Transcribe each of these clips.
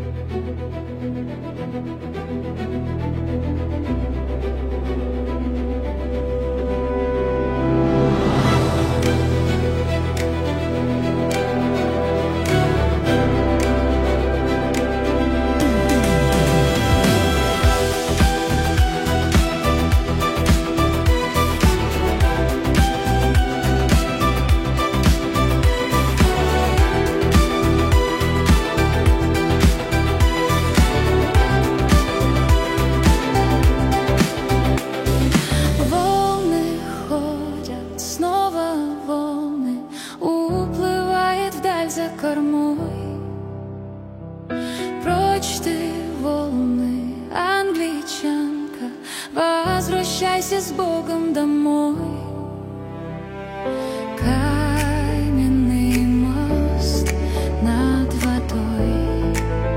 За кормой прочь ты, волны, англичанка, возвращайся с Богом домой. Каменный мост над водой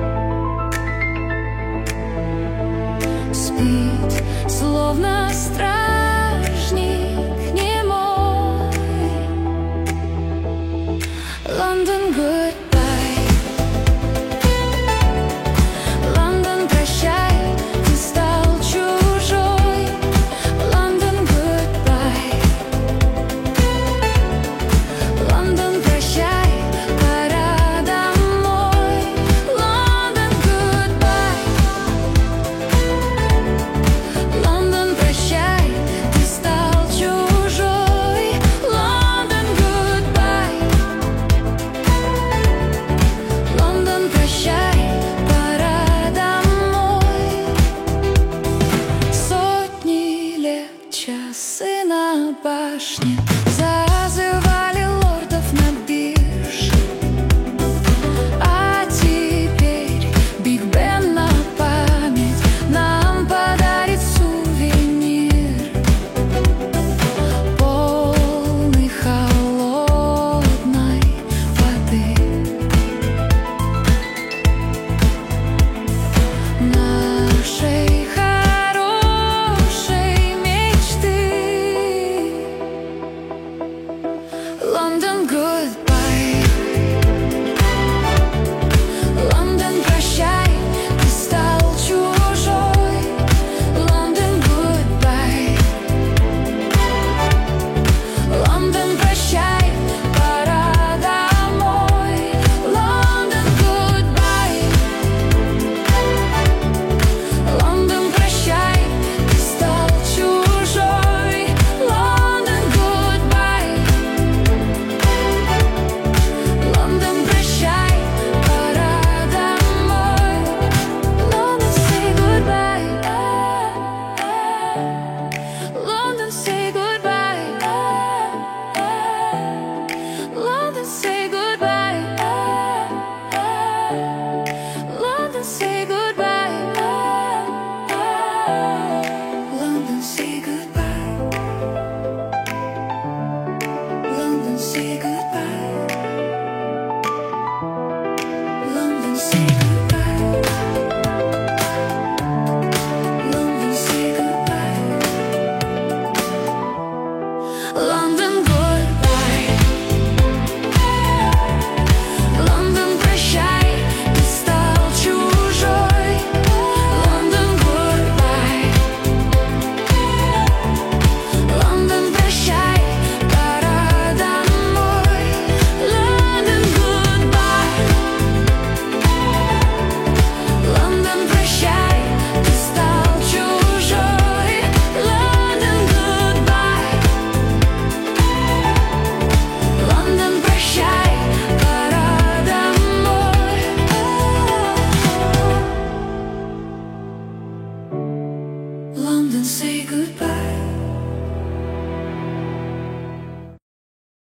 спит, словно стражник немой. London, goodbye. London, прощай, ты стал чужой. London, goodbye. London, прощай, пора домой. London, goodbye. London, прощай, ты стал чужой. London, goodbye. Лондон, прощай, пора домой. Сотни лет часы на башне зазывали лордов на бирже, а теперь Биг Бен на память нам подарит сувенир, полный холодной воды. Нашей хорошей мечты. London, goodbye. London, прощай, ты стал чужой. London, goodbye. London, прощай, пора домой. London, goodbye. Лондон, прощай, ты стал чужой. Лондон, goodbye. Лондон, прощай, пора домой. London, say goodbye. London, say goodbye. London, say goodbye. London, say goodbye. London, say goodbye. London, say goodbye. London, say goodbye. London, say goodbye. London, goodbye. London, прощай, ты стал чужой. London, goodbye. London, прощай, пора домой. London, goodbye. London, прощай, ты стал чужой. London, goodbye. London, прощай, пора домой. London, say goodbye.